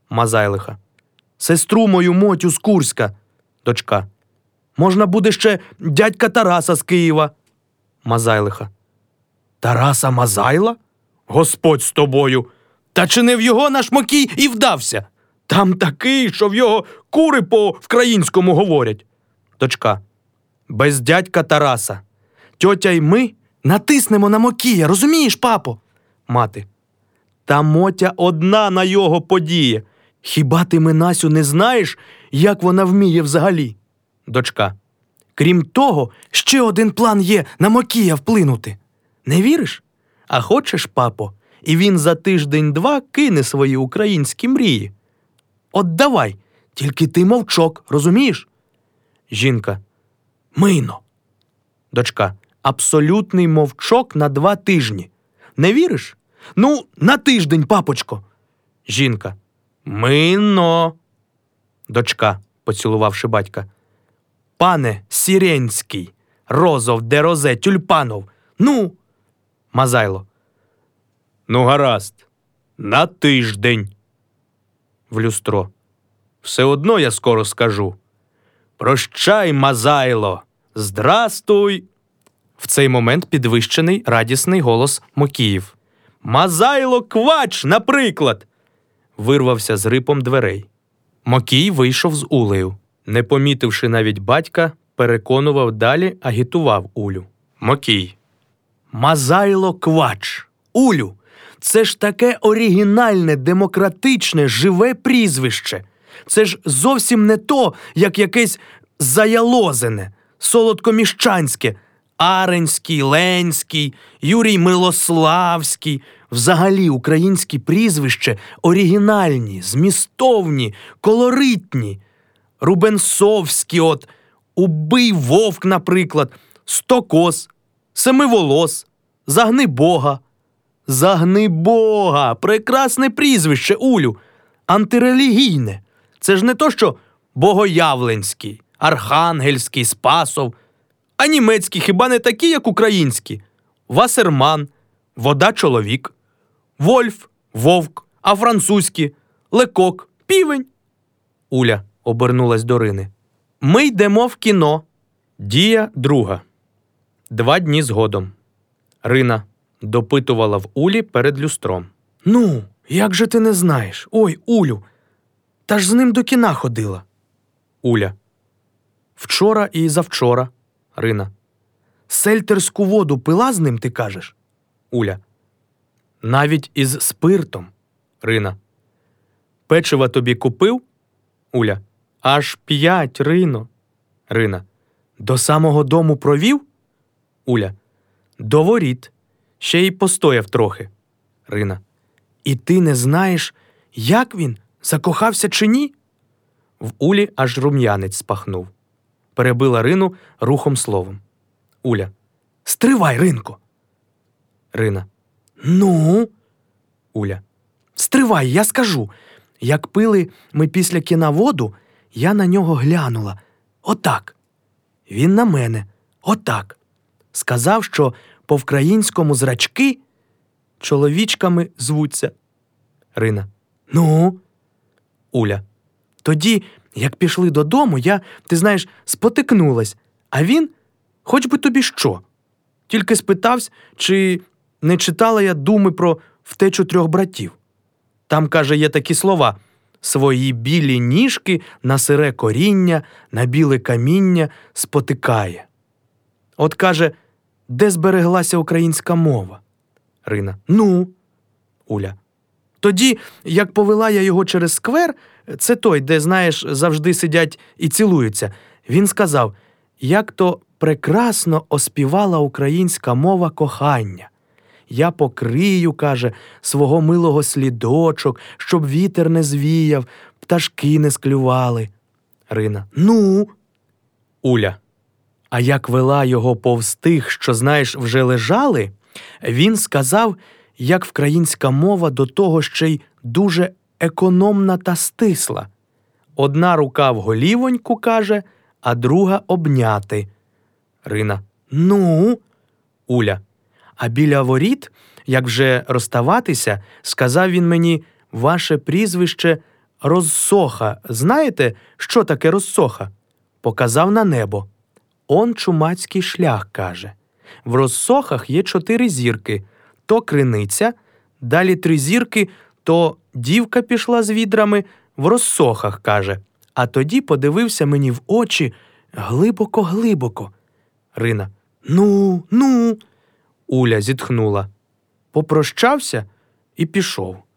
Мазайлиха. Сестру мою Мотю з Курська. Дочка. Можна буде ще дядька Тараса з Києва. Мазайлиха. Тараса Мазайла? Господь з тобою! Та чи не в його наш Мокій і вдався? Там такий, що в його кури по-вкраїнському говорять. Дочка. Без дядька Тараса. Тьотя й ми натиснемо на Мокія, розумієш, папо? Мати. Та Мотя одна на його подіє. Хіба ти, Минасю, не знаєш, як вона вміє взагалі? Дочка. Крім того, ще один план є на Мокія вплинути. Не віриш? А хочеш, папо, і він за тиждень-два кине свої українські мрії. От давай, тільки ти мовчок, розумієш? Жінка. Мино. Дочка. Абсолютний мовчок на 2 тижні. Не віриш? Ну, на тиждень, папочко. Жінка. Мино. Дочка, поцілувавши батька. Пане Сіренський, Розов, де Розе, Тюльпанов. Ну. Мазайло. Ну, гаразд. На тиждень. В люстро. Все одно я скоро скажу. Прощай, Мазайло. Здрастуй. В цей момент підвищений, радісний голос Мокіїв. Мазайло Квач, наприклад. Вирвався з рипом дверей. Мокій вийшов з Улею. Не помітивши навіть батька, переконував далі, агітував Улю. Мокій. Мазайло Квач. Улю, це ж таке оригінальне, демократичне, живе прізвище. Це ж зовсім не то, як якесь заялозене, солодкоміщанське, Аренський, Ленський, Юрій Милославський. Взагалі українські прізвища оригінальні, змістовні, колоритні. Рубенсовський, Убий вовк, наприклад, Стокос, Семиволос, Загнибога. Загнибога! Прекрасне прізвище, Улю. Антирелігійне. Це ж не то, що Богоявленський, Архангельський, Спасов. А німецькі хіба не такі, як українські? Вассерман, Вода-чоловік, Вольф, вовк, а французькі Лекок, півень. Уля обернулась до Рини. Ми йдемо в кіно. Дія друга. 2 дні згодом. Рина допитувала в Улі перед люстром. Ну, як же ти не знаєш? Ой, Улю, та ж з ним до кіна ходила. Уля. Вчора і завчора. Рина. Сельтерську воду пила з ним, ти кажеш? Уля. Навіть із спиртом. Рина. Печива тобі купив? Уля. Аж 5, Рино. Рина. До самого дому провів? Уля. До воріт. Ще й постояв трохи. Рина. І ти не знаєш, як він? Закохався чи ні? В Улі аж рум'янець спахнув. Перебила Рину рухом словом. Уля. Стривай, Ринко. Рина. Ну? Уля. Стривай, я скажу. Як пили ми після кіна воду, я на нього глянула. Отак. Він на мене. Отак. Сказав, що по-вкраїнському зрачки чоловічками звуться. Рина. Ну? Уля. Тоді, як пішли додому, я, ти знаєш, спотикнулась, а він, хоч би тобі що. Тільки спитався, чи не читала я думи про втечу 3 братів. Там, каже, є такі слова: свої білі ніжки на сире коріння, на біле каміння спотикає. От, каже, де збереглася українська мова? Рина. Ну? Уля. Тоді, як повела я його через сквер, це той, де, знаєш, завжди сидять і цілуються, він сказав, як то прекрасно оспівала українська мова кохання. Я покрию, каже, свого милого слідочок, щоб вітер не звіяв, пташки не склювали. Рина. Ну? Уля. А як вела його повз тих, що, знаєш, вже лежали, він сказав, як вкраїнська мова до того ще й дуже економна та стисла. Одна рука в голівоньку, каже, а друга обняти. Рина. Ну? Уля. А біля воріт, як вже розставатися, сказав він мені, ваше прізвище Розсоха. Знаєте, що таке розсоха? Показав на небо. Он чумацький шлях, каже. В розсохах є 4 зірки. То криниця, далі 3 зірки, то дівка пішла з відрами, в розсохах, каже. А тоді подивився мені в очі глибоко-глибоко. Рина. Ну. Уля зітхнула. Попрощався і пішов.